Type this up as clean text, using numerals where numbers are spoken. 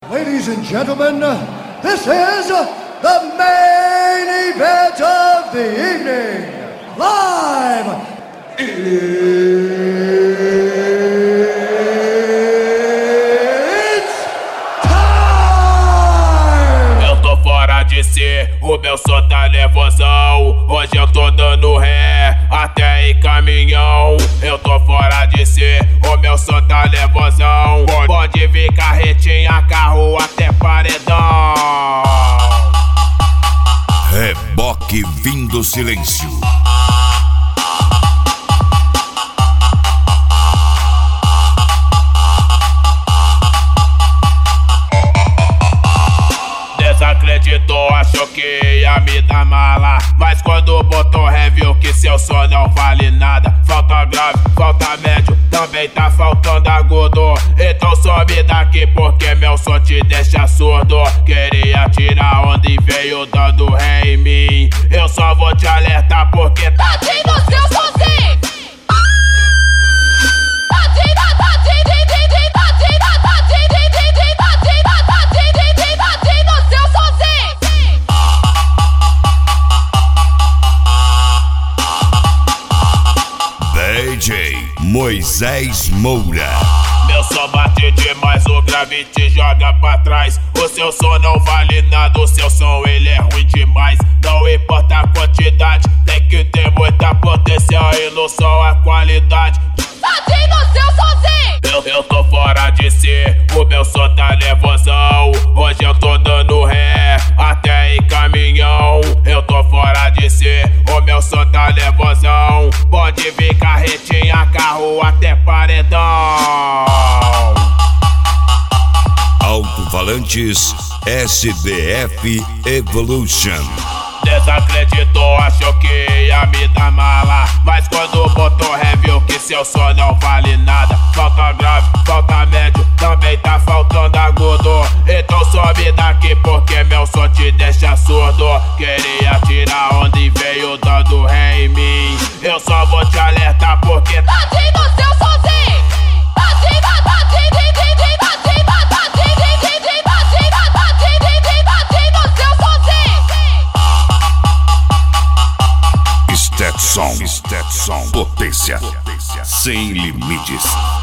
Ladies and gentlemen, this is the main event of the evening. Live! It's time! Eu tô fora de si, o meu som tá nervosão. Hoje eu tô dando ré, até em caminhão. Eu tô fora de si, o meu som tá nervosão. Pode vir carretinha, carro até paredão. Reboque vindo silêncio. Desacreditou, achou que ia me dar mala, mas quando botou ré viu que seu som não vale nada. Falta grave, falta médio, também tá faltando agudo. Então some daqui porque meu som te deixa surdo. Queria tirar onda e veio dando ré em mim. Eu só vou te alertar porque tadinho do seu sonzinho. DJ Moisés Moura. Meu som bate demais, o grave te joga pra trás. O seu som não vale nada, o seu som ele é ruim demais. Não importa a quantidade, tem que ter muita potência e no som a qualidade. Tadinho do seu sonzinho. Eu tô fora de si, o meu som tá nervosão. Hoje eu tô dando ré, até em caminhão. Eu tô fora de si, o meu som tá nervosão. Pode vir carretinha, carro até paredão. Alto-falantes SDF Evolution. Desacreditou, achou que ia me dar mala, mas quando botou ré viu que seu som não vale nada. Falta grave, falta médio, também tá faltando agudo. Então some daqui porque meu som te deixa surdo. Queria tirar onda e veio dando ré em mim. Eu só vou te alertar porque tadinho do seu sonzinho. Tadinho do seu sonzinho. Stetson, potência sem limites.